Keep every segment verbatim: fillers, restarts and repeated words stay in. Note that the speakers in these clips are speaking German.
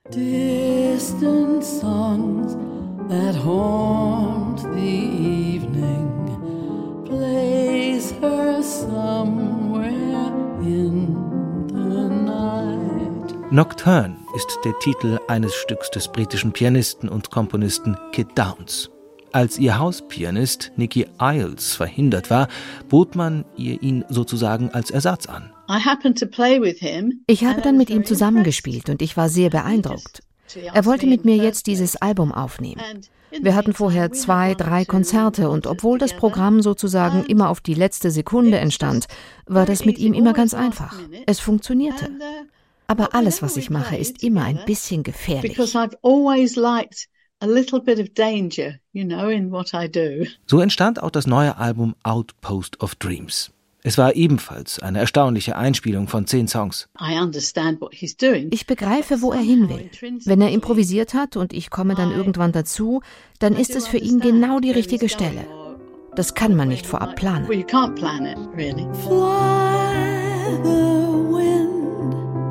Distant songs that haunt the evening, place her somewhere in the night. Nocturne ist der Titel eines Stücks des britischen Pianisten und Komponisten Kit Downes. Als ihr Hauspianist Nicky Iles verhindert war, bot man ihr ihn sozusagen als Ersatz an. Ich habe dann mit ihm zusammengespielt und ich war sehr beeindruckt. Er wollte mit mir jetzt dieses Album aufnehmen. Wir hatten vorher zwei, drei Konzerte und obwohl das Programm sozusagen immer auf die letzte Sekunde entstand, war das mit ihm immer ganz einfach. Es funktionierte. Aber alles, was ich mache, ist immer ein bisschen gefährlich. A little bit of danger, you know, in what I do. So entstand auch das neue Album Outpost of Dreams. Es war ebenfalls eine erstaunliche Einspielung von zehn Songs. Ich begreife, wo er hin will. Wenn er improvisiert hat und ich komme dann irgendwann dazu, dann ist es für ihn genau die richtige Stelle. Das kann man nicht vorab planen. Well, you can't plan it, really. Fly the wind,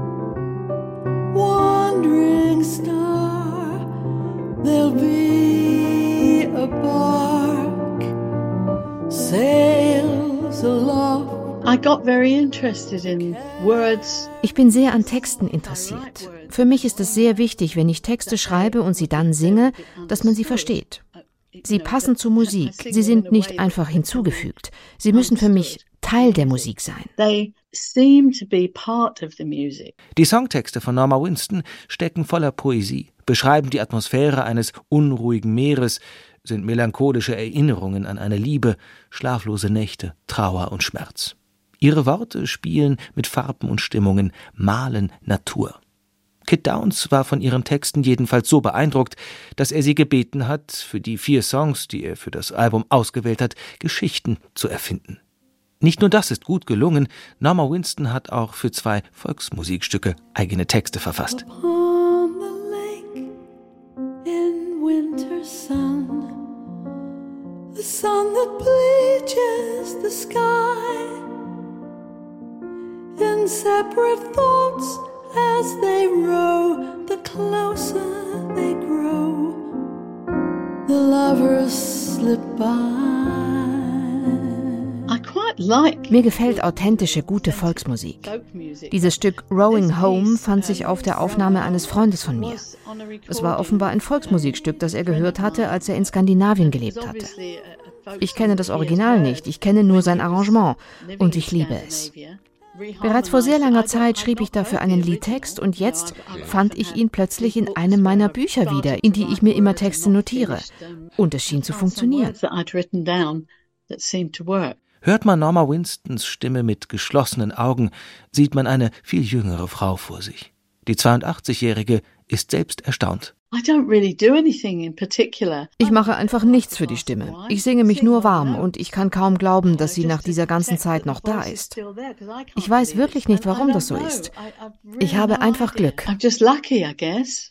wandering star. There'll be a bark, sails aloft. I got very interested in words. Ich bin sehr an Texten interessiert. Für mich ist es sehr wichtig, wenn ich Texte schreibe und sie dann singe, dass man sie versteht. Sie passen zur Musik, sie sind nicht einfach hinzugefügt. Sie müssen für mich Teil der Musik sein. They seem to be part of the music. Die Songtexte von Norma Winston stecken voller Poesie, beschreiben die Atmosphäre eines unruhigen Meeres, sind melancholische Erinnerungen an eine Liebe, schlaflose Nächte, Trauer und Schmerz. Ihre Worte spielen mit Farben und Stimmungen, malen Natur. Kit Downes war von ihren Texten jedenfalls so beeindruckt, dass er sie gebeten hat, für die vier Songs, die er für das Album ausgewählt hat, Geschichten zu erfinden. Nicht nur das ist gut gelungen, Norma Winston hat auch für zwei Volksmusikstücke eigene Texte verfasst. Upon the lake in winter sun, the sun that bleaches the sky, in separate thoughts as they row, the closer they grow, the lovers slip by. Mir gefällt authentische, gute Volksmusik. Dieses Stück Rowing Home fand sich auf der Aufnahme eines Freundes von mir. Es war offenbar ein Volksmusikstück, das er gehört hatte, als er in Skandinavien gelebt hatte. Ich kenne das Original nicht, ich kenne nur sein Arrangement und ich liebe es. Bereits vor sehr langer Zeit schrieb ich dafür einen Liedtext und jetzt fand ich ihn plötzlich in einem meiner Bücher wieder, in die ich mir immer Texte notiere. Und es schien zu funktionieren. Hört man Norma Winstons Stimme mit geschlossenen Augen, sieht man eine viel jüngere Frau vor sich. Die zweiundachtzigjährige ist selbst erstaunt. Ich mache einfach nichts für die Stimme. Ich singe mich nur warm und ich kann kaum glauben, dass sie nach dieser ganzen Zeit noch da ist. Ich weiß wirklich nicht, warum das so ist. Ich habe einfach Glück. I'm just lucky, I guess.